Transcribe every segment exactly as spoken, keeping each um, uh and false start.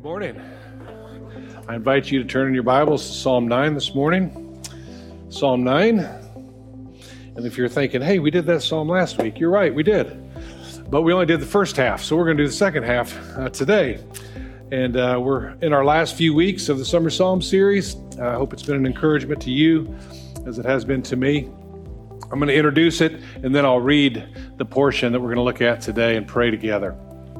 Good morning. I invite you to turn in your Bibles to Psalm nine this morning. Psalm nine. And if you're thinking, hey, we did that Psalm last week, you're right, we did. But we only did the first half, so we're going to do the second half uh, today. And uh, we're in our last few weeks of the Summer Psalm series. I uh, hope it's been an encouragement to you, as it has been to me. I'm going to introduce it, and then I'll read the portion that we're going to look at today and pray together.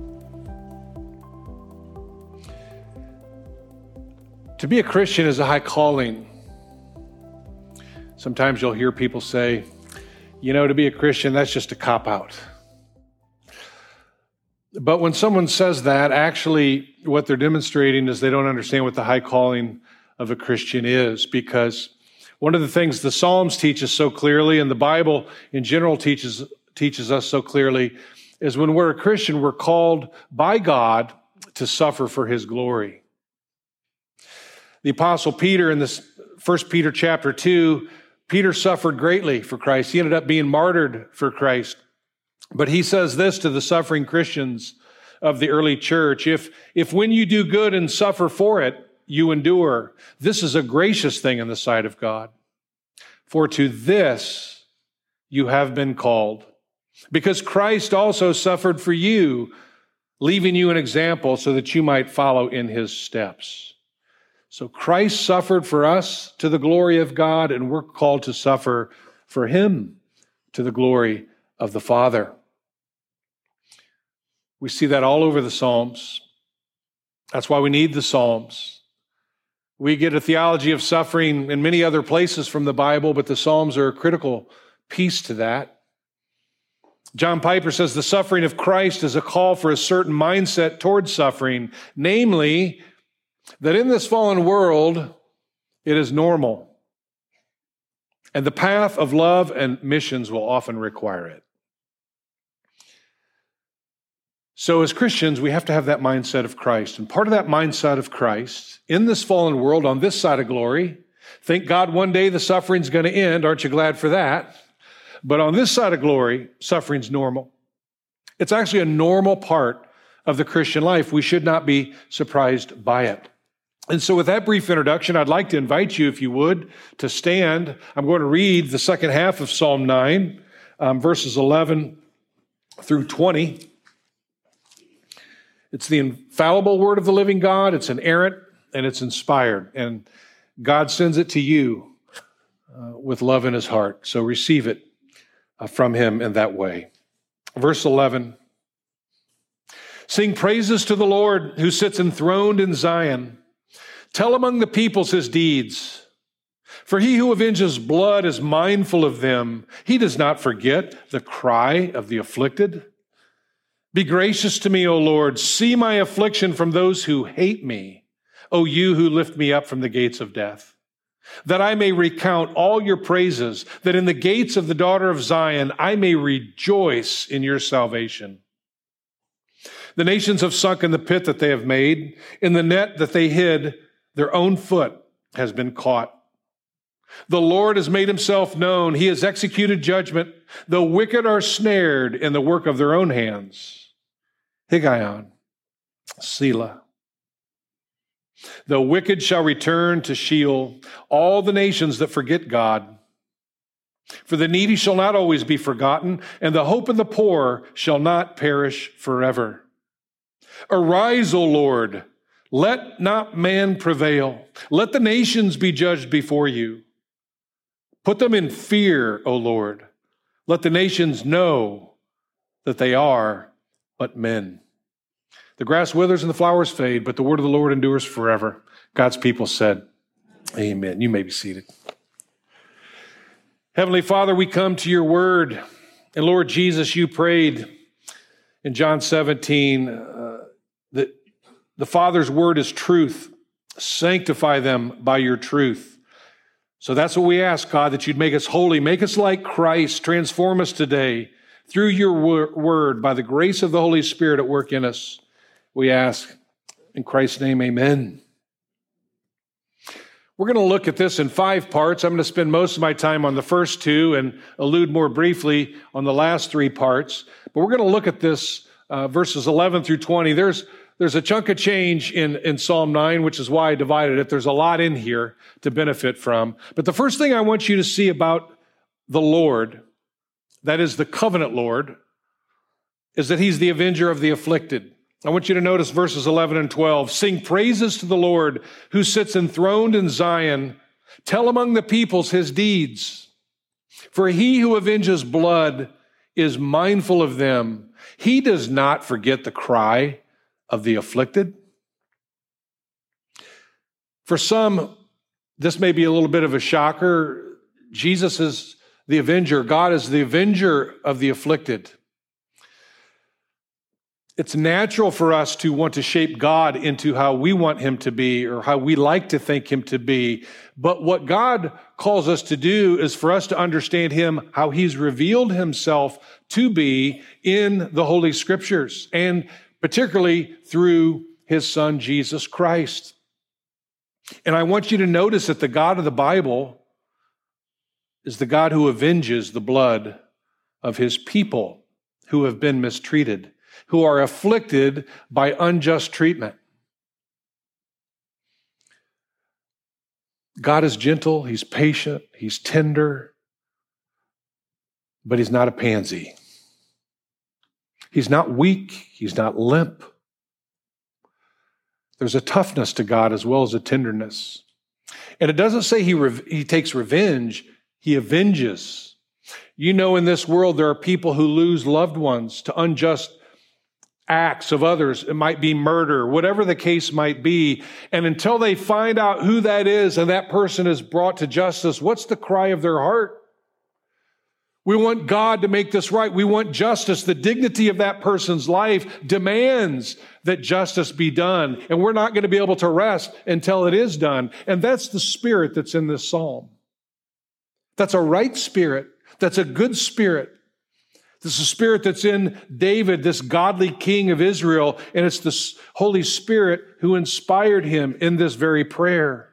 To be a Christian is a high calling. Sometimes you'll hear people say, you know, to be a Christian, that's just a cop-out. But when someone says that, actually what they're demonstrating is they don't understand what the high calling of a Christian is, because one of the things the Psalms teach us so clearly, and the Bible in general teaches, teaches us so clearly, is when we're a Christian, we're called by God to suffer for His glory. The Apostle Peter in this First Peter chapter two, Peter suffered greatly for Christ. He ended up being martyred for Christ. But he says this to the suffering Christians of the early church, if, if when you do good and suffer for it, you endure, this is a gracious thing in the sight of God. For to this you have been called, because Christ also suffered for you, leaving you an example so that you might follow in His steps. So Christ suffered for us to the glory of God, and we're called to suffer for Him to the glory of the Father. We see that all over the Psalms. That's why we need the Psalms. We get a theology of suffering in many other places from the Bible, but the Psalms are a critical piece to that. John Piper says the suffering of Christ is a call for a certain mindset towards suffering, namely, that in this fallen world, it is normal. And the path of love and missions will often require it. So as Christians, we have to have that mindset of Christ. And part of that mindset of Christ, in this fallen world, on this side of glory, thank God one day the suffering's going to end. Aren't you glad for that? But on this side of glory, suffering's normal. It's actually a normal part of the Christian life. We should not be surprised by it. And so with that brief introduction, I'd like to invite you, if you would, to stand. I'm going to read the second half of Psalm nine, um, verses eleven through twenty. It's the infallible word of the living God. It's inerrant and it's inspired. And God sends it to you uh, with love in His heart. So receive it uh, from Him in that way. Verse eleven. Sing praises to the Lord who sits enthroned in Zion. Tell among the peoples His deeds. For He who avenges blood is mindful of them. He does not forget the cry of the afflicted. Be gracious to me, O Lord. See my affliction from those who hate me. O you who lift me up from the gates of death, that I may recount all your praises, that in the gates of the daughter of Zion I may rejoice in your salvation. The nations have sunk in the pit that they have made. In the net that they hid, their own foot has been caught. The Lord has made Himself known. He has executed judgment. The wicked are snared in the work of their own hands. Higgaion, Selah. The wicked shall return to Sheol, all the nations that forget God. For the needy shall not always be forgotten, and the hope of the poor shall not perish forever. Arise, O Lord, let not man prevail. Let the nations be judged before you. Put them in fear, O Lord. Let the nations know that they are but men. The grass withers and the flowers fade, but the word of the Lord endures forever. God's people said, amen. You may be seated. Heavenly Father, we come to your word. And Lord Jesus, you prayed in John seventeen uh, that the Father's word is truth. Sanctify them by your truth. So that's what we ask, God, that you'd make us holy, make us like Christ, transform us today through your word by the grace of the Holy Spirit at work in us. We ask in Christ's name, amen. We're going to look at this in five parts. I'm going to spend most of my time on the first two and allude more briefly on the last three parts. But we're going to look at this uh, verses eleven through twenty. There's there's a chunk of change in, in Psalm nine, which is why I divided it. There's a lot in here to benefit from. But the first thing I want you to see about the Lord, that is the covenant Lord, is that he's the avenger of the afflicted. I want you to notice verses eleven and twelve. Sing praises to the Lord who sits enthroned in Zion. Tell among the peoples his deeds. For he who avenges blood is mindful of them. He does not forget the cry of the afflicted. For some, this may be a little bit of a shocker. Jesus is the avenger. God is the avenger of the afflicted. It's natural for us to want to shape God into how we want him to be or how we like to think him to be. But what God calls us to do is for us to understand him, how he's revealed himself to be in the Holy Scriptures, and particularly through his son, Jesus Christ. And I want you to notice that the God of the Bible is the God who avenges the blood of his people who have been mistreated, who are afflicted by unjust treatment. God is gentle, he's patient, he's tender, but he's not a pansy. He's not weak, he's not limp. There's a toughness to God as well as a tenderness. And it doesn't say he, re- he takes revenge, he avenges. You know, in this world, there are people who lose loved ones to unjust acts of others. It might be murder, whatever the case might be. And until they find out who that is and that person is brought to justice, what's the cry of their heart? We want God to make this right. We want justice. The dignity of that person's life demands that justice be done. And we're not going to be able to rest until it is done. And that's the spirit that's in this psalm. That's a right spirit. That's a good spirit. This is a spirit that's in David, this godly king of Israel, and it's the Holy Spirit who inspired him in this very prayer.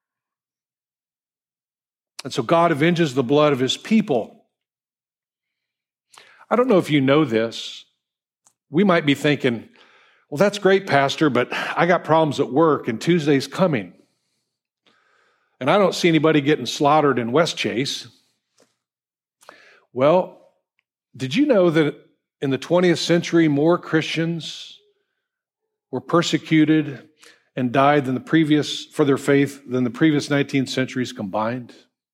And so God avenges the blood of his people. I don't know if you know this. We might be thinking, well, that's great, Pastor, but I got problems at work and Tuesday's coming. And I don't see anybody getting slaughtered in Westchase. Well, did you know that in the twentieth century, more Christians were persecuted and died than the previous, for their faith than the previous nineteen centuries combined?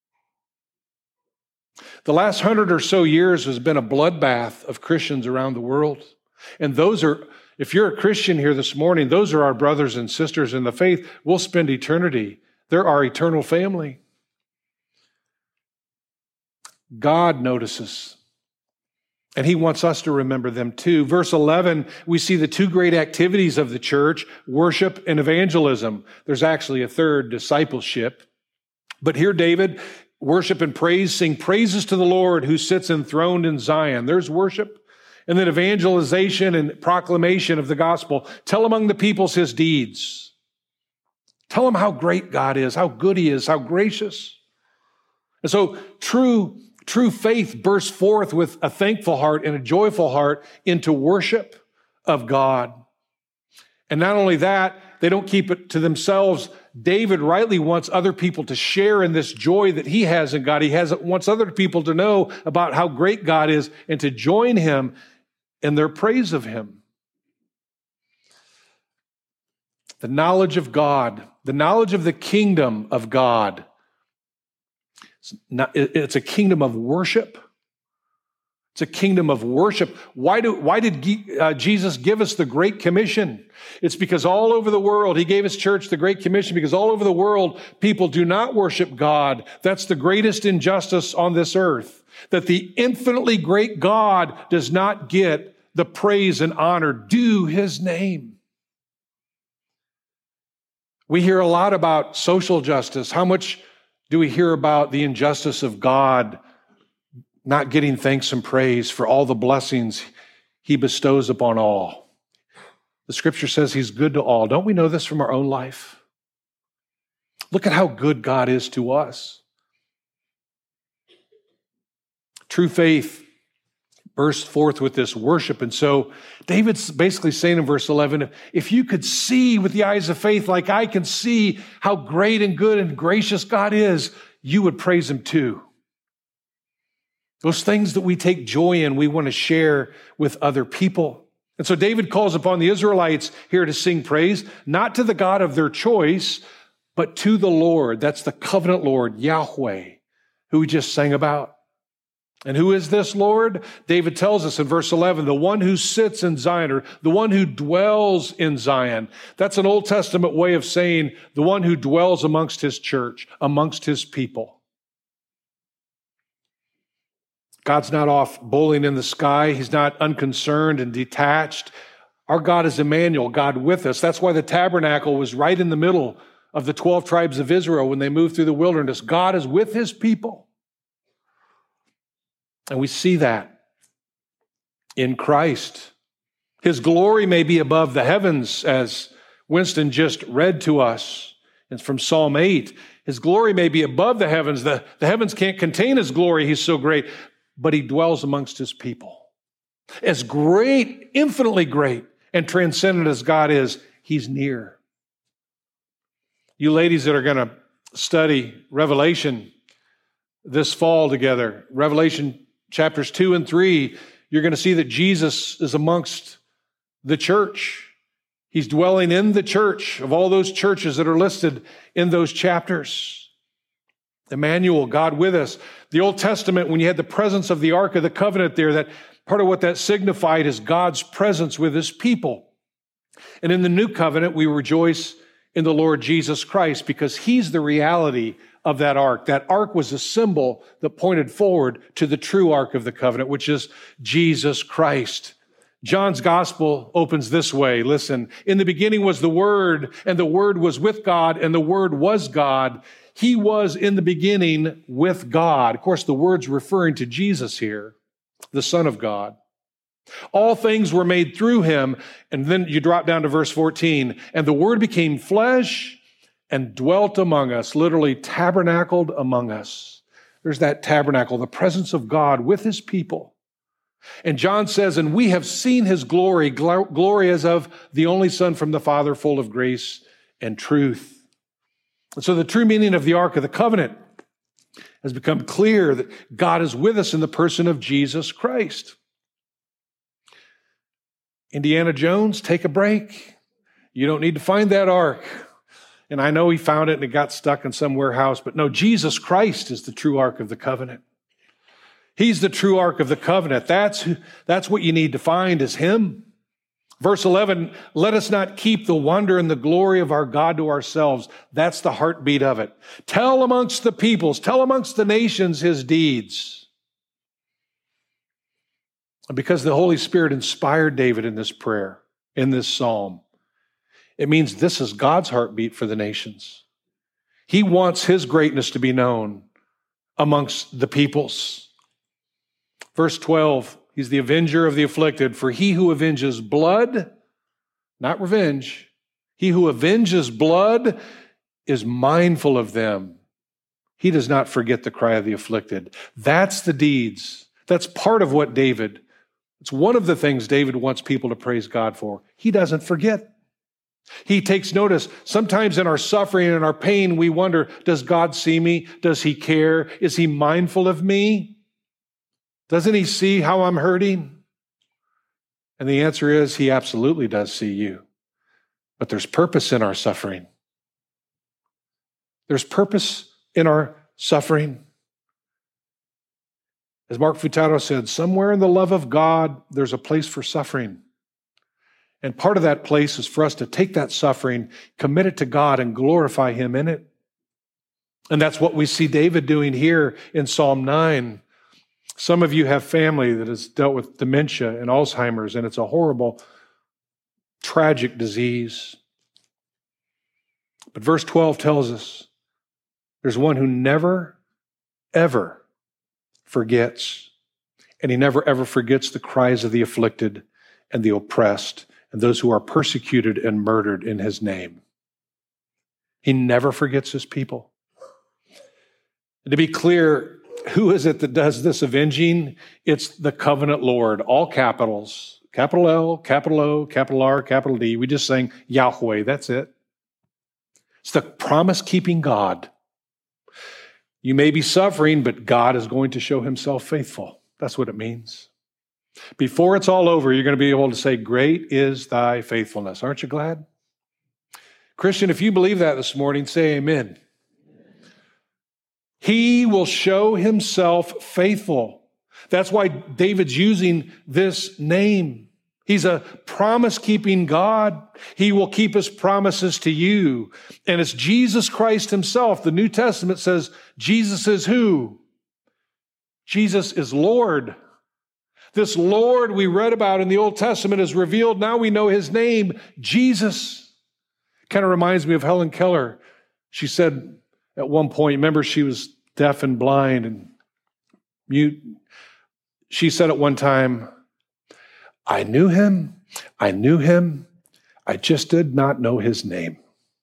The last hundred or so years has been a bloodbath of Christians around the world. And those are, if you're a Christian here this morning, those are our brothers and sisters in the faith. We'll spend eternity. They're our eternal family. God notices, and he wants us to remember them too. Verse eleven, we see the two great activities of the church, worship and evangelism. There's actually a third, discipleship. But here, David, worship and praise, sing praises to the Lord who sits enthroned in Zion. There's worship. And then evangelization and proclamation of the gospel. Tell among the peoples his deeds. Tell them how great God is, how good he is, how gracious. And so true, true faith bursts forth with a thankful heart and a joyful heart into worship of God. And not only that, they don't keep it to themselves. David rightly wants other people to share in this joy that he has in God. He has, wants other people to know about how great God is and to join him in their praise of him. The knowledge of God, the knowledge of the kingdom of God. It's, not, it's a kingdom of worship. It's a kingdom of worship. Why, do, why did uh, Jesus give us the Great Commission? It's because all over the world, he gave his church the Great Commission because all over the world, people do not worship God. That's the greatest injustice on this earth, that the infinitely great God does not get the praise and honor due his name. We hear a lot about social justice. How much do we hear about the injustice of God not getting thanks and praise for all the blessings he bestows upon all? The scripture says he's good to all. Don't we know this from our own life? Look at how good God is to us. True faith burst forth with this worship. And so David's basically saying in verse eleven, if you could see with the eyes of faith like I can see how great and good and gracious God is, you would praise him too. Those things that we take joy in, we want to share with other people. And so David calls upon the Israelites here to sing praise, not to the God of their choice, but to the Lord. That's the covenant Lord, Yahweh, who we just sang about. And who is this Lord? David tells us in verse eleven, the one who sits in Zion, or the one who dwells in Zion. That's an Old Testament way of saying the one who dwells amongst his church, amongst his people. God's not off bowling in the sky. He's not unconcerned and detached. Our God is Emmanuel, God with us. That's why the tabernacle was right in the middle of the twelve tribes of Israel when they moved through the wilderness. God is with his people. And we see that in Christ. His glory may be above the heavens, as Winston just read to us. It's from Psalm eight. His glory may be above the heavens. The, the heavens can't contain his glory. He's so great. But he dwells amongst his people. As great, infinitely great, and transcendent as God is, he's near. You ladies that are going to study Revelation this fall together, Revelation chapters two and three, you're going to see that Jesus is amongst the church. He's dwelling in the church of all those churches that are listed in those chapters. Emmanuel, God with us. The Old Testament, when you had the presence of the Ark of the Covenant there, that part of what that signified is God's presence with his people. And in the New Covenant, we rejoice in the Lord Jesus Christ because he's the reality of that ark. That ark was a symbol that pointed forward to the true ark of the covenant, which is Jesus Christ. John's gospel opens this way. Listen, in the beginning was the Word, and the Word was with God, and the Word was God. He was in the beginning with God. Of course, the Word's referring to Jesus here, the Son of God. All things were made through him. And then you drop down to verse fourteen. And the Word became flesh and dwelt among us, literally tabernacled among us. There's that tabernacle, the presence of God with his people. And John says, and we have seen his glory, glory as of the only Son from the Father, full of grace and truth. And so the true meaning of the Ark of the Covenant has become clear that God is with us in the person of Jesus Christ. Indiana Jones, take a break. You don't need to find that ark. And I know he found it and it got stuck in some warehouse, but no, Jesus Christ is the true Ark of the Covenant. He's the true Ark of the Covenant. That's, that's what you need to find is him. Verse eleven, let us not keep the wonder and the glory of our God to ourselves. That's the heartbeat of it. Tell amongst the peoples, tell amongst the nations his deeds. And because the Holy Spirit inspired David in this prayer, in this psalm, it means this is God's heartbeat for the nations. He wants his greatness to be known amongst the peoples. Verse twelve, he's the avenger of the afflicted. For he who avenges blood, not revenge, he who avenges blood is mindful of them. He does not forget the cry of the afflicted. That's the deeds. That's part of what David, it's one of the things David wants people to praise God for. He doesn't forget. He takes notice. Sometimes in our suffering and our pain, we wonder, does God see me? Does he care? Is he mindful of me? Doesn't he see how I'm hurting? And the answer is he absolutely does see you. But there's purpose in our suffering. There's purpose in our suffering. As Mark Futato said, somewhere in the love of God, there's a place for suffering. And part of that place is for us to take that suffering, commit it to God, and glorify him in it. And that's what we see David doing here in Psalm nine. Some of you have family that has dealt with dementia and Alzheimer's, and it's a horrible, tragic disease. But verse twelve tells us there's one who never, ever forgets. And he never, ever forgets the cries of the afflicted and the oppressed and those who are persecuted and murdered in his name. He never forgets his people. And to be clear, Who is it that does this avenging? It's the covenant Lord, all capitals, capital L, capital O, capital R, capital D. We just sang Yahweh, that's it. It's the promise-keeping God. You may be suffering, but God is going to show himself faithful. That's what it means. Before it's all over, you're going to be able to say, great is thy faithfulness. Aren't you glad? Christian, if you believe that this morning, say amen. He will show himself faithful. That's why David's using this name. He's a promise-keeping God. He will keep his promises to you. And it's Jesus Christ himself. The New Testament says Jesus is who? Jesus is Lord. This Lord we read about in the Old Testament is revealed. Now we know his name, Jesus. Kind of reminds me of Helen Keller. She said at one point, remember she was deaf and blind and mute. She said at one time, I knew him, I knew him, I just did not know his name.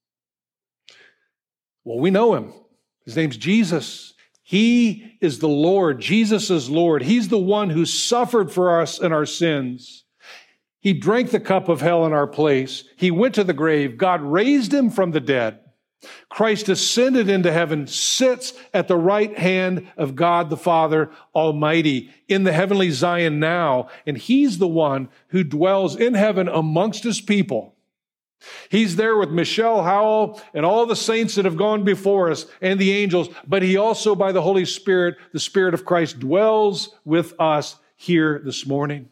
Well, we know him. His name's Jesus. He is the Lord. Jesus is Lord. He's the one who suffered for us in our sins. He drank the cup of hell in our place. He went to the grave. God raised him from the dead. Christ ascended into heaven, sits at the right hand of God the Father Almighty in the heavenly Zion now, and he's the one who dwells in heaven amongst his people. He's there with Michelle Howell and all the saints that have gone before us and the angels, but he also, by the Holy Spirit, the Spirit of Christ, dwells with us here this morning.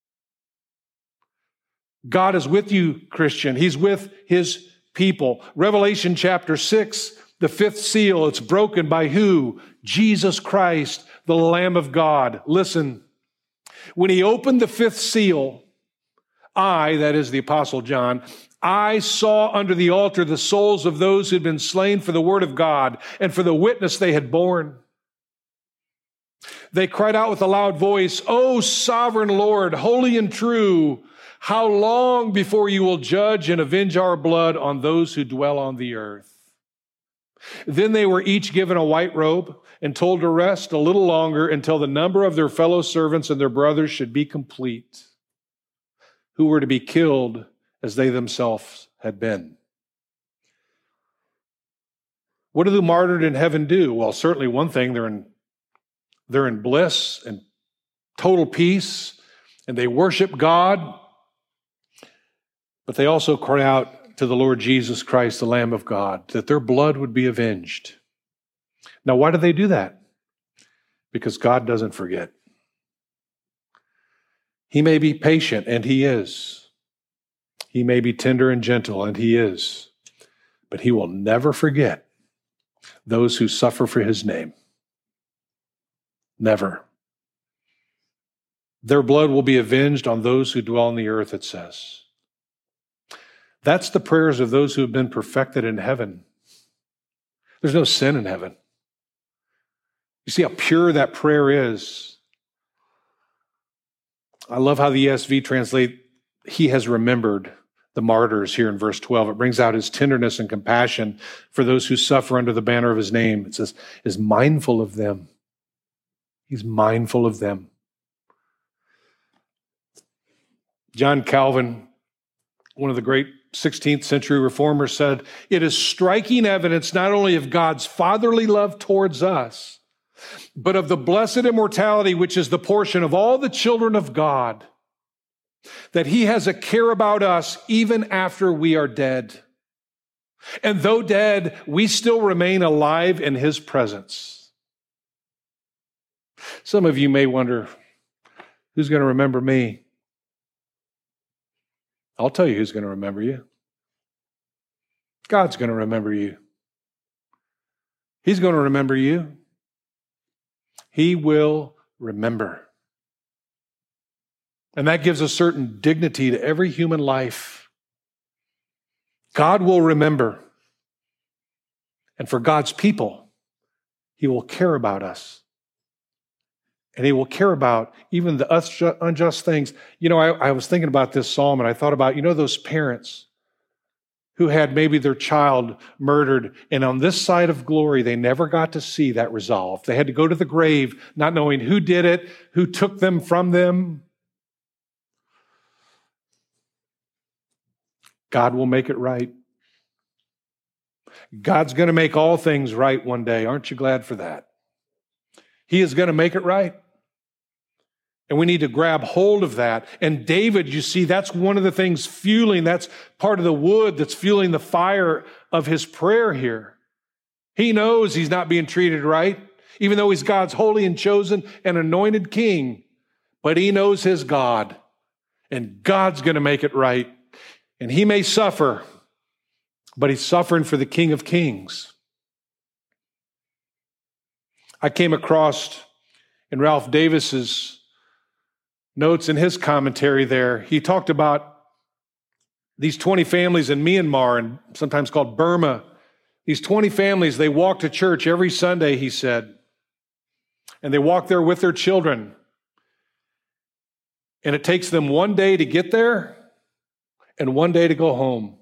God is with you, Christian. He's with his people. Revelation chapter six, the fifth seal, it's broken by who? Jesus Christ, the Lamb of God. Listen, when he opened the fifth seal, I, that is the Apostle John, I saw under the altar the souls of those who had been slain for the word of God and for the witness they had borne. They cried out with a loud voice, O sovereign Lord, holy and true, how long before you will judge and avenge our blood on those who dwell on the earth? Then they were each given a white robe and told to rest a little longer until the number of their fellow servants and their brothers should be complete, who were to be killed as they themselves had been. What do the martyred in heaven do? Well, certainly one thing, they're in, they're in bliss and total peace, and they worship God. But they also cry out to the Lord Jesus Christ, the Lamb of God, that their blood would be avenged. Now, why do they do that? Because God doesn't forget. He may be patient, and he is. He may be tender and gentle, and he is. But he will never forget those who suffer for his name. Never. Their blood will be avenged on those who dwell on the earth, it says. That's the prayers of those who have been perfected in heaven. There's no sin in heaven. You see how pure that prayer is. I love how the E S V translate, he has remembered the martyrs here in verse twelve. It brings out his tenderness and compassion for those who suffer under the banner of his name. It says, is mindful of them. He's mindful of them. John Calvin, one of the great sixteenth century reformers, said, it is striking evidence not only of God's fatherly love towards us, but of the blessed immortality which is the portion of all the children of God, that he has a care about us even after we are dead. And though dead, we still remain alive in his presence. Some of you may wonder, who's going to remember me? I'll tell you who's going to remember you. God's going to remember you. He's going to remember you. He will remember. And that gives a certain dignity to every human life. God will remember. And for God's people, he will care about us. And he will care about even the unjust things. You know, I, I was thinking about this psalm, and I thought about, you know, those parents who had maybe their child murdered, and on this side of glory, they never got to see that resolved. They had to go to the grave not knowing who did it, who took them from them. God will make it right. God's going to make all things right one day. Aren't you glad for that? He is going to make it right. And we need to grab hold of that. And David, you see, that's one of the things fueling, that's part of the wood that's fueling the fire of his prayer here. He knows he's not being treated right, even though he's God's holy and chosen and anointed king. But he knows his God, and God's going to make it right. And he may suffer, but he's suffering for the King of Kings. I came across in Ralph Davis's notes in his commentary there, he talked about these twenty families in Myanmar, and sometimes called Burma. These twenty families, they walk to church every Sunday, he said, and they walk there with their children. And it takes them one day to get there and one day to go home.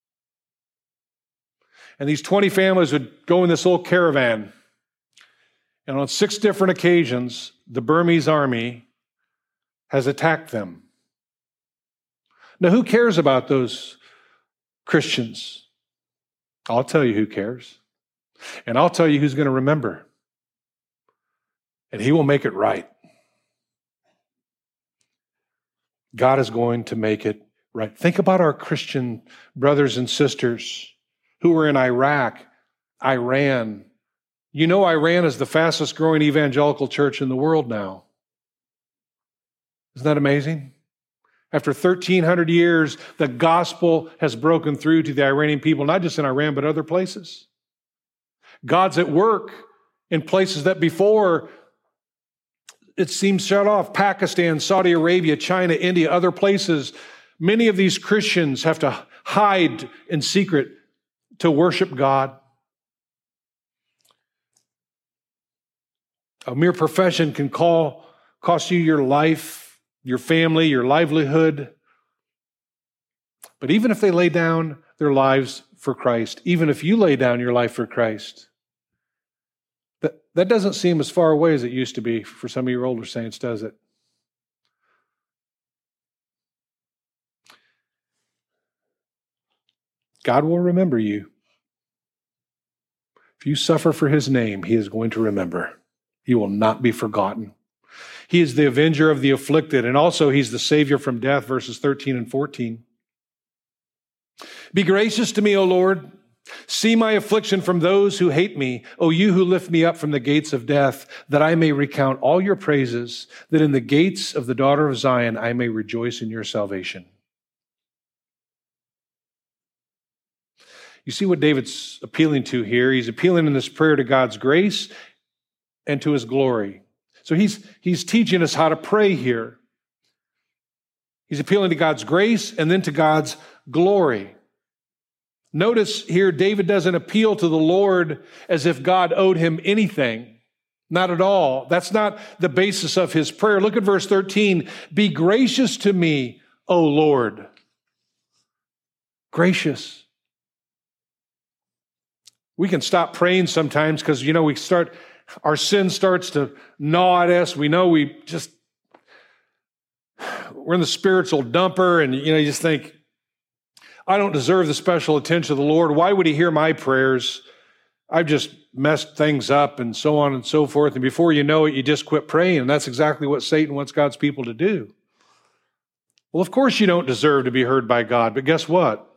And these twenty families would go in this little caravan. And on six different occasions, the Burmese army has attacked them. Now, who cares about those Christians? I'll tell you who cares. And I'll tell you who's going to remember. And he will make it right. God is going to make it right. Think about our Christian brothers and sisters who were in Iraq, Iran. You know, Iran is the fastest growing evangelical church in the world now. Isn't that amazing? After thirteen hundred years, the gospel has broken through to the Iranian people, not just in Iran, but other places. God's at work in places that before it seemed shut off. Pakistan, Saudi Arabia, China, India, other places. Many of these Christians have to hide in secret to worship God. A mere profession can call, cost you your life, your family, your livelihood. But even if they lay down their lives for Christ, even if you lay down your life for Christ, that, that doesn't seem as far away as it used to be for some of your older saints, does it? God will remember you. If you suffer for his name, he is going to remember. He will not be forgotten. He is the avenger of the afflicted, and also he's the savior from death, verses thirteen and fourteen. Be gracious to me, O Lord. See my affliction from those who hate me, O you who lift me up from the gates of death, that I may recount all your praises, that in the gates of the daughter of Zion I may rejoice in your salvation. You see what David's appealing to here? He's appealing in this prayer to God's grace and to his glory. So he's, he's teaching us how to pray here. He's appealing to God's grace and then to God's glory. Notice here, David doesn't appeal to the Lord as if God owed him anything. Not at all. That's not the basis of his prayer. Look at verse thirteen. Be gracious to me, O Lord. Gracious. We can stop praying sometimes because, you know, we start... Our sin starts to gnaw at us. We know we just, we're in the spiritual dumper, and, you know, you just think, I don't deserve the special attention of the Lord. Why would he hear my prayers? I've just messed things up, and so on and so forth. And before you know it, you just quit praying. And that's exactly what Satan wants God's people to do. Well, of course you don't deserve to be heard by God, but guess what?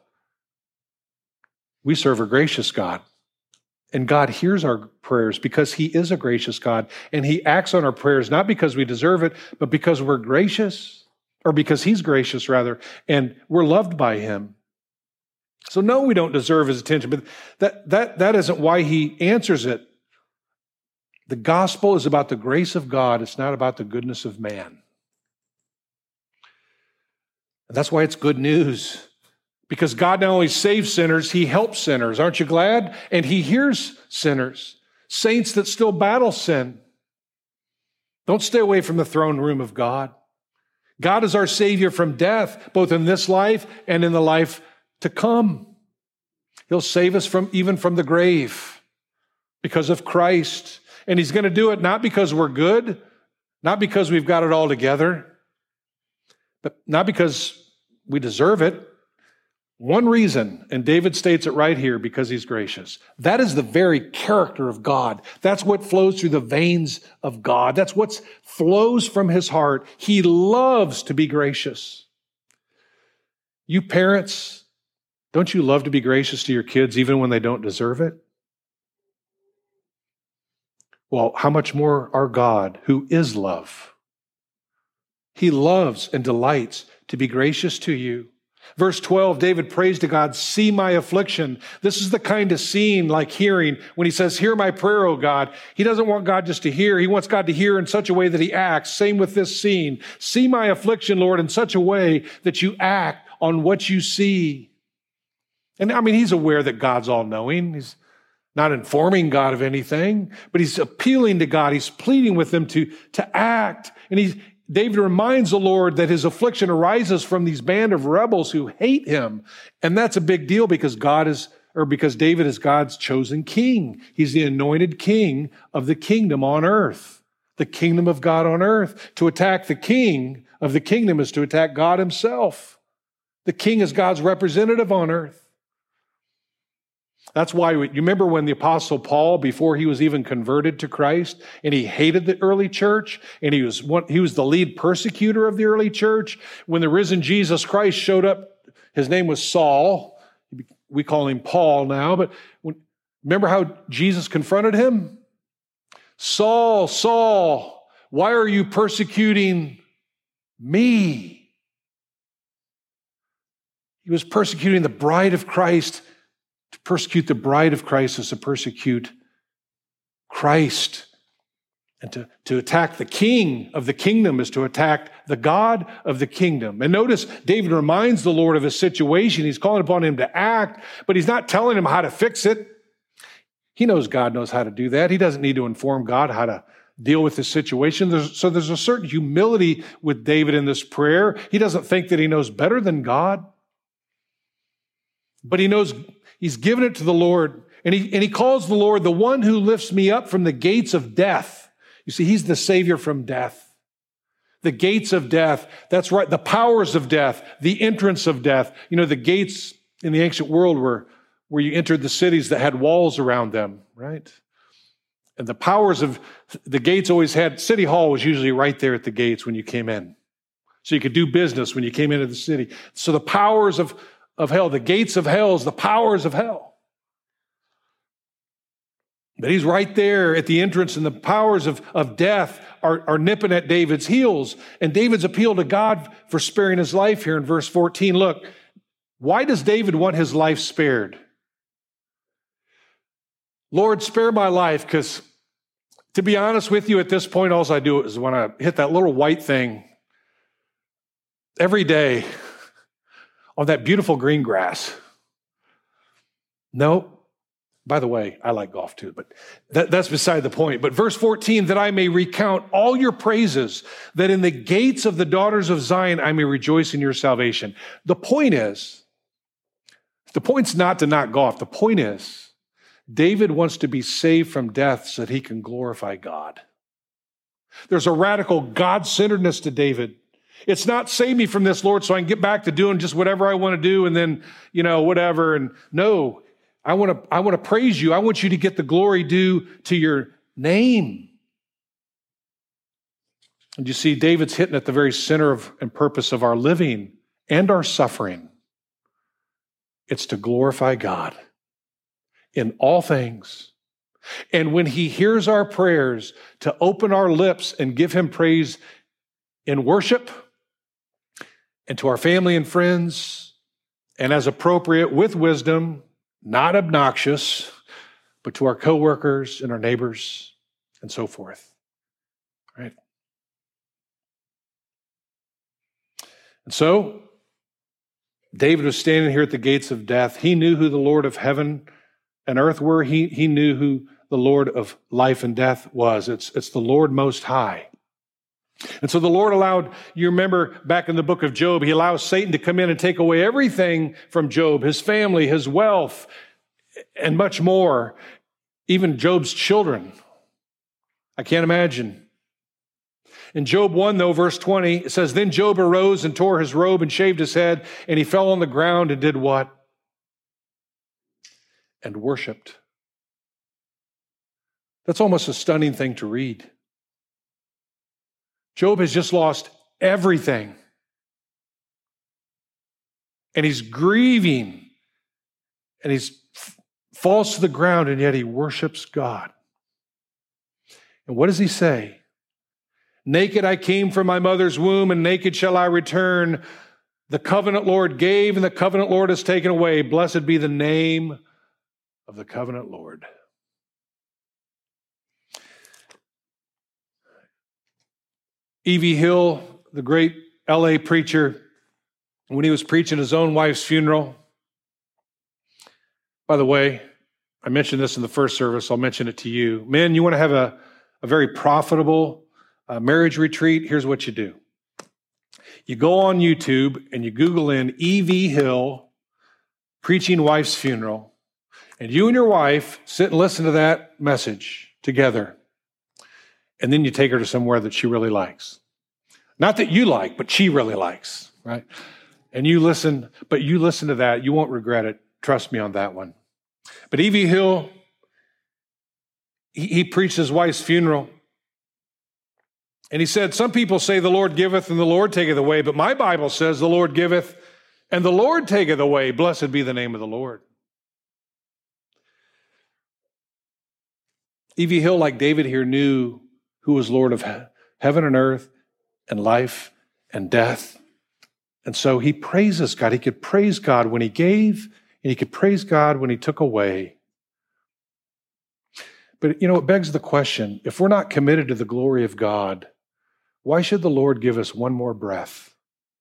We serve a gracious God. And God hears our prayers because he is a gracious God. And he acts on our prayers, not because we deserve it, but because we're gracious, or because he's gracious, rather, and we're loved by him. So no, we don't deserve his attention, but that, that, that isn't why he answers it. The gospel is about the grace of God. It's not about the goodness of man. And that's why it's good news. Because God not only saves sinners, he helps sinners. Aren't you glad? And he hears sinners, saints that still battle sin. Don't stay away from the throne room of God. God is our Savior from death, both in this life and in the life to come. He'll save us from even from the grave because of Christ. And he's going to do it not because we're good, not because we've got it all together, but not because we deserve it. One reason, and David states it right here, because he's gracious. That is the very character of God. That's what flows through the veins of God. That's what flows from his heart. He loves to be gracious. You parents, don't you love to be gracious to your kids even when they don't deserve it? Well, how much more our God, who is love? He loves and delights to be gracious to you. Verse twelve, David prays to God, see my affliction. This is the kind of scene like hearing when he says, hear my prayer, O God. He doesn't want God just to hear. He wants God to hear in such a way that he acts. Same with this scene. See my affliction, Lord, in such a way that you act on what you see. And I mean, he's aware that God's all-knowing. He's not informing God of anything, but he's appealing to God. He's pleading with him to, to act. And he's, David reminds the Lord that his affliction arises from these band of rebels who hate him. And that's a big deal because God is, or because David is God's chosen king. He's the anointed king of the kingdom on earth, the kingdom of God on earth. To attack the king of the kingdom is to attack God himself. The king is God's representative on earth. That's why, we, you remember when the Apostle Paul, before he was even converted to Christ, and he hated the early church, and he was one, he was the lead persecutor of the early church. When the risen Jesus Christ showed up, his name was Saul. We call him Paul now, but when, remember how Jesus confronted him? Saul, Saul, why are you persecuting me? He was persecuting the bride of Christ. To persecute the bride of Christ is to persecute Christ. And to, to attack the king of the kingdom is to attack the God of the kingdom. And notice David reminds the Lord of his situation. He's calling upon him to act, but he's not telling him how to fix it. He knows God knows how to do that. He doesn't need to inform God how to deal with this situation. There's, so there's a certain humility with David in this prayer. He doesn't think that he knows better than God, but he knows he's given it to the Lord, and he, and he calls the Lord the one who lifts me up from the gates of death. You see, he's the Savior from death. The gates of death, that's right, the powers of death, the entrance of death. You know, the gates in the ancient world were where you entered the cities that had walls around them, right? And the powers of the gates always had, City Hall was usually right there at the gates when you came in. So you could do business when you came into the city. So the powers of of hell, the gates of hell is the powers of hell. But he's right there at the entrance, and the powers of, of death are, are nipping at David's heels. And David's appeal to God for sparing his life here in verse fourteen. Look, why does David want his life spared? Lord, spare my life, because to be honest with you, at this point, all I do is when I hit that little white thing every day, on that beautiful green grass. No, by the way, I like golf too, but that, that's beside the point. But verse fourteen, that I may recount all your praises, that in the gates of the daughters of Zion I may rejoice in your salvation. The point is, the point's not to not golf. The point is, David wants to be saved from death so that he can glorify God. There's a radical God-centeredness to David. It's not save me from this, Lord, so I can get back to doing just whatever I want to do and then, you know, whatever. And no, I want to, I want to praise you. I want you to get the glory due to your name. And you see, David's hitting at the very center of and purpose of our living and our suffering. It's to glorify God in all things. And when he hears our prayers, to open our lips and give him praise in worship, and to our family and friends, and as appropriate with wisdom, not obnoxious, but to our coworkers and our neighbors and so forth, right? And so, David was standing here at the gates of death. He knew who the Lord of heaven and earth were. He, he knew who the Lord of life and death was. It's, it's the Lord Most High. And so the Lord allowed, you remember back in the book of Job, he allows Satan to come in and take away everything from Job, his family, his wealth, and much more, even Job's children. I can't imagine. In Job one, though, verse twenty, it says, then Job arose and tore his robe and shaved his head, and he fell on the ground and did what? And worshiped. That's almost a stunning thing to read. Job has just lost everything. And he's grieving. And he falls to the ground, and yet he worships God. And what does he say? Naked I came from my mother's womb, and naked shall I return. The covenant Lord gave, and the covenant Lord has taken away. Blessed be the name of the covenant Lord. E V Hill, the great L A preacher, when he was preaching his own wife's funeral, by the way, I mentioned this in the first service, I'll mention it to you. Men, you want to have a, a very profitable uh, marriage retreat? Here's what you do. You go on YouTube and you Google in E V Hill, preaching wife's funeral, and you and your wife sit and listen to that message together. And then you take her to somewhere that she really likes. Not that you like, but she really likes, right? And you listen, but you listen to that, you won't regret it. Trust me on that one. But E V Hill, he, he preached his wife's funeral. And he said, some people say the Lord giveth and the Lord taketh away, but my Bible says the Lord giveth and the Lord taketh away. Blessed be the name of the Lord. E V Hill, like David here, knew who was Lord of heaven and earth and life and death. And so he praises God. He could praise God when he gave, and he could praise God when he took away. But, you know, it begs the question, if we're not committed to the glory of God, why should the Lord give us one more breath?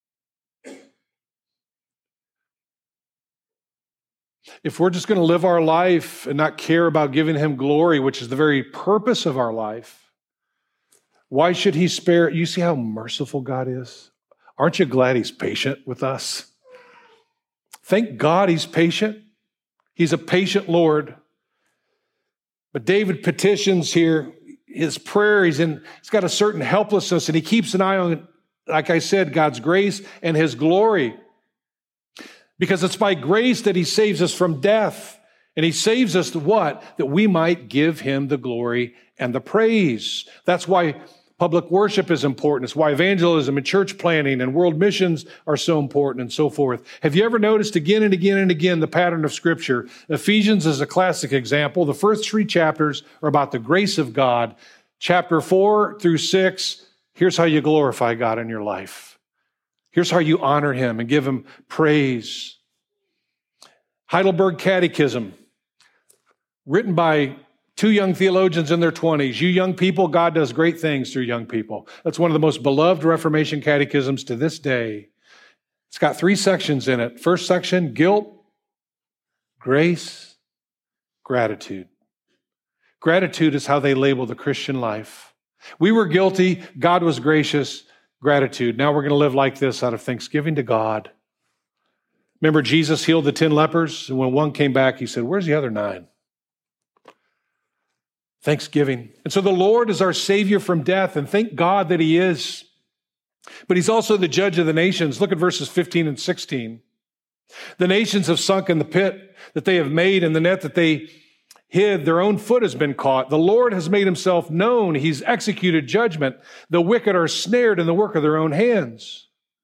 If we're just going to live our life and not care about giving him glory, which is the very purpose of our life, why should he spare? You see how merciful God is? Aren't you glad he's patient with us? Thank God he's patient. He's a patient Lord. But David petitions here, his prayer, he's in, he's got a certain helplessness, and he keeps an eye on, like I said, God's grace and his glory. Because it's by grace that he saves us from death. And he saves us to what? That we might give him the glory and the praise. That's why public worship is important. It's why evangelism and church planting and world missions are so important and so forth. Have you ever noticed again and again and again the pattern of Scripture? Ephesians is a classic example. The first three chapters are about the grace of God. Chapter four through six, here's how you glorify God in your life. Here's how you honor him and give him praise. Heidelberg Catechism, written by two young theologians in their twenties. You young people, God does great things through young people. That's one of the most beloved Reformation catechisms to this day. It's got three sections in it. First section, guilt, grace, gratitude. Gratitude is how they label the Christian life. We were guilty, God was gracious. Gratitude. Now we're going to live like this out of thanksgiving to God. Remember, Jesus healed the ten lepers, and when one came back, he said, where's the other nine? Thanksgiving. And so the Lord is our Savior from death, and thank God that he is. But he's also the judge of the nations. Look at verses fifteen and sixteen. The nations have sunk in the pit that they have made, and the net that they hid, their own foot has been caught. The Lord has made himself known. He's executed judgment. The wicked are snared in the work of their own hands.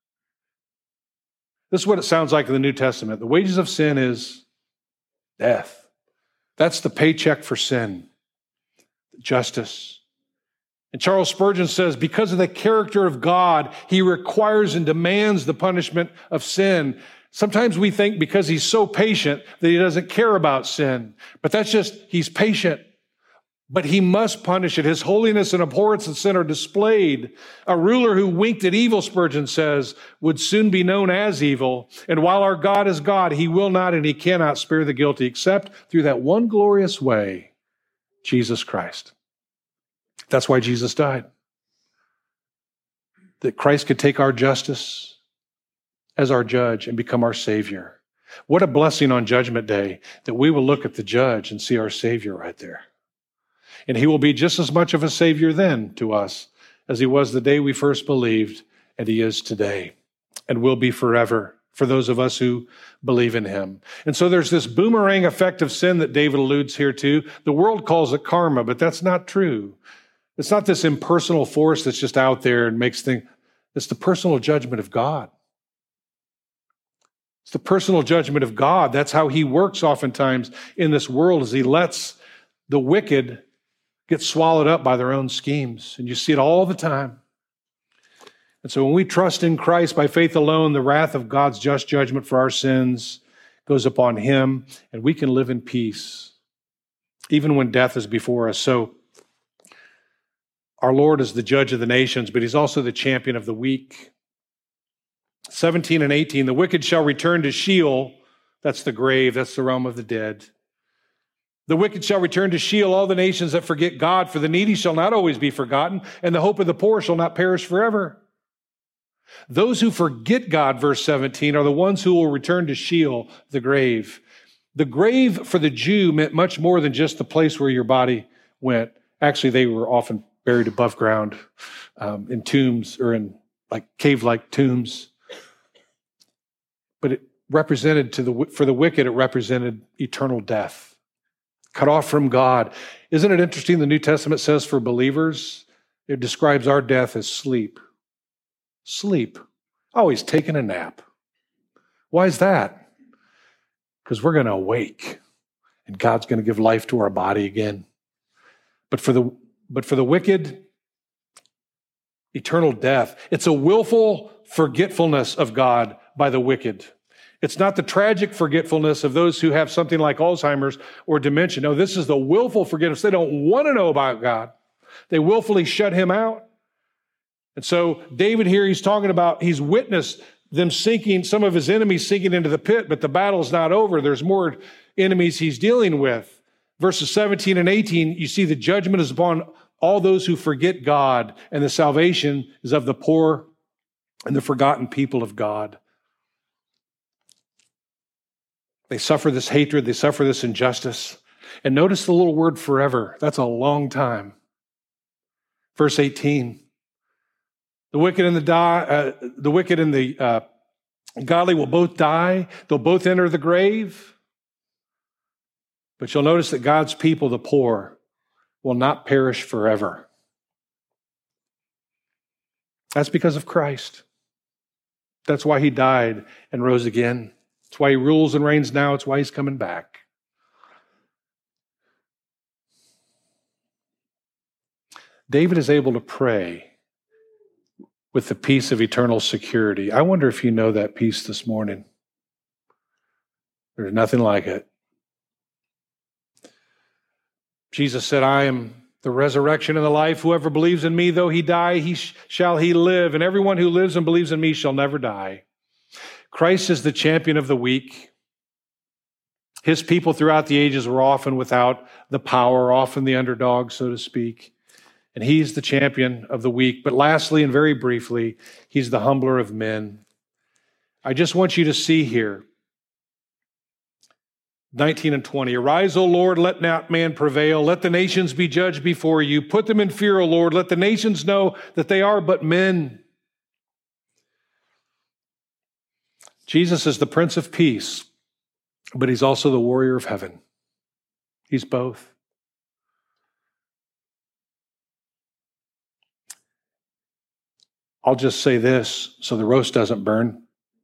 This is what it sounds like in the New Testament. The wages of sin is death. That's the paycheck for sin. Justice. And Charles Spurgeon says, because of the character of God, he requires and demands the punishment of sin. Sometimes we think because he's so patient that he doesn't care about sin. But that's just, he's patient. But he must punish it. His holiness and abhorrence of sin are displayed. A ruler who winked at evil, Spurgeon says, would soon be known as evil. And while our God is God, he will not and he cannot spare the guilty except through that one glorious way, Jesus Christ. That's why Jesus died. that Christ could take our justice as our judge and become our Savior. What a blessing on Judgment Day that we will look at the judge and see our Savior right there. And he will be just as much of a Savior then to us as he was the day we first believed, and he is today, and will be forever for those of us who believe in him. And so there's this boomerang effect of sin that David alludes here to. The world calls it karma, but that's not true. It's not this impersonal force that's just out there and makes things. It's the personal judgment of God. It's the personal judgment of God. That's how he works oftentimes in this world, as he lets the wicked get swallowed up by their own schemes. And you see it all the time. And so when we trust in Christ by faith alone, the wrath of God's just judgment for our sins goes upon him, and we can live in peace, even when death is before us. So our Lord is the judge of the nations, but he's also the champion of the weak. seventeen and eighteen, the wicked shall return to Sheol. That's the grave. That's the realm of the dead. The wicked shall return to Sheol, all the nations that forget God, for the needy shall not always be forgotten, and the hope of the poor shall not perish forever. Those who forget God, verse seventeen, are the ones who will return to Sheol, the grave. The grave for the Jew meant much more than just the place where your body went. Actually, they were often buried above ground um, in tombs or in like cave-like tombs. But it represented to the for the wicked, it represented eternal death, cut off from God. Isn't it interesting? The New Testament says for believers, it describes our death as sleep. Sleep. Oh, he's taking a nap. Why is that? Because we're going to awake, and God's going to give life to our body again. But for the but for the wicked, eternal death. It's a willful forgetfulness of God by the wicked. It's not the tragic forgetfulness of those who have something like Alzheimer's or dementia. No, this is the willful forgetfulness. They don't want to know about God. They willfully shut him out. And so David here, he's talking about, he's witnessed them sinking, some of his enemies sinking into the pit, but the battle's not over. There's more enemies he's dealing with. Verses seventeen and eighteen, you see the judgment is upon all those who forget God, and the salvation is of the poor and the forgotten people of God. They suffer this hatred, they suffer this injustice. And notice the little word forever. That's a long time. Verse eighteen. The wicked and the die, uh, the wicked and the uh, godly will both die. They'll both enter the grave. But you'll notice that God's people, the poor, will not perish forever. That's because of Christ. That's why he died and rose again. That's why he rules and reigns now. It's why he's coming back. David is able to pray with the peace of eternal security. I wonder if you know that peace this morning. There's nothing like it. Jesus said, I am the resurrection and the life. Whoever believes in me, though he die, he sh- shall he live. And everyone who lives and believes in me shall never die. Christ is the champion of the weak. His people throughout the ages were often without the power, often the underdog, so to speak. And he's the champion of the weak. But lastly, and very briefly, he's the humbler of men. I just want you to see here, nineteen and twenty. Arise, O Lord, let not man prevail. Let the nations be judged before you. Put them in fear, O Lord. Let the nations know that they are but men. Jesus is the Prince of Peace, but he's also the warrior of heaven. He's both. I'll just say this so the roast doesn't burn.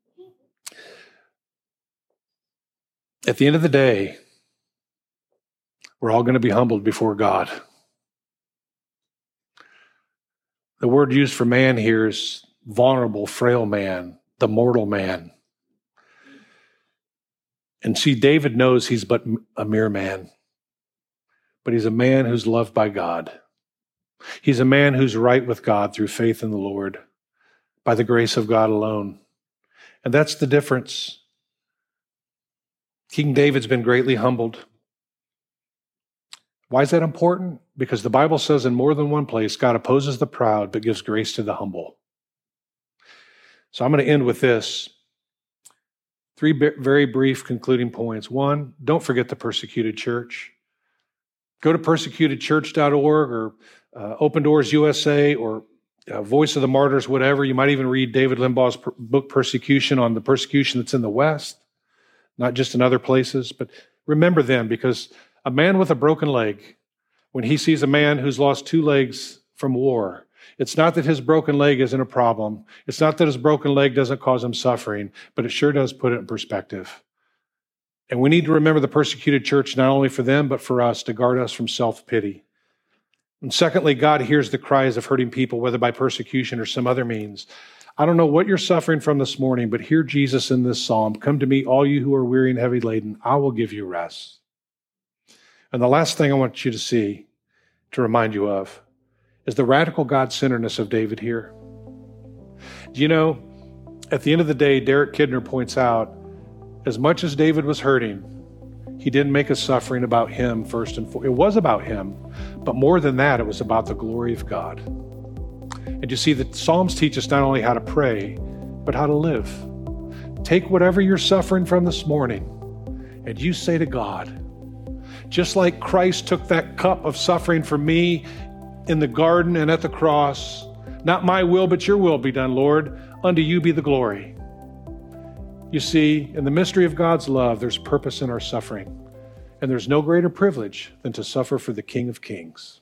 At the end of the day, we're all going to be humbled before God. The word used for man here is vulnerable, frail man, the mortal man. And see, David knows he's but a mere man, but he's a man who's loved by God. He's a man who's right with God through faith in the Lord, by the grace of God alone. And that's the difference. King David's been greatly humbled. Why is that important? Because the Bible says in more than one place, God opposes the proud, but gives grace to the humble. So I'm going to end with this. Three very brief concluding points. One, don't forget the persecuted church. Go to persecuted church dot org or uh, Open Doors U S A or uh, Voice of the Martyrs, whatever. You might even read David Limbaugh's per- book, Persecution, on the persecution that's in the West, not just in other places. But remember them, because a man with a broken leg, when he sees a man who's lost two legs from war, it's not that his broken leg isn't a problem. It's not that his broken leg doesn't cause him suffering, but it sure does put it in perspective. And we need to remember the persecuted church, not only for them, but for us, to guard us from self-pity. And secondly, God hears the cries of hurting people, whether by persecution or some other means. I don't know what you're suffering from this morning, but hear Jesus in this psalm. Come to me, all you who are weary and heavy laden. I will give you rest. And the last thing I want you to see, to remind you of, is the radical God-centeredness of David here. Do you know, at the end of the day, Derek Kidner points out, as much as David was hurting, he didn't make his suffering about him first and foremost. It was about him, but more than that, it was about the glory of God. And you see, the Psalms teach us not only how to pray, but how to live. Take whatever you're suffering from this morning, and you say to God, just like Christ took that cup of suffering for me in the garden and at the cross, not my will, but your will be done, Lord. Unto you be the glory. You see, in the mystery of God's love, there's purpose in our suffering, and there's no greater privilege than to suffer for the King of Kings.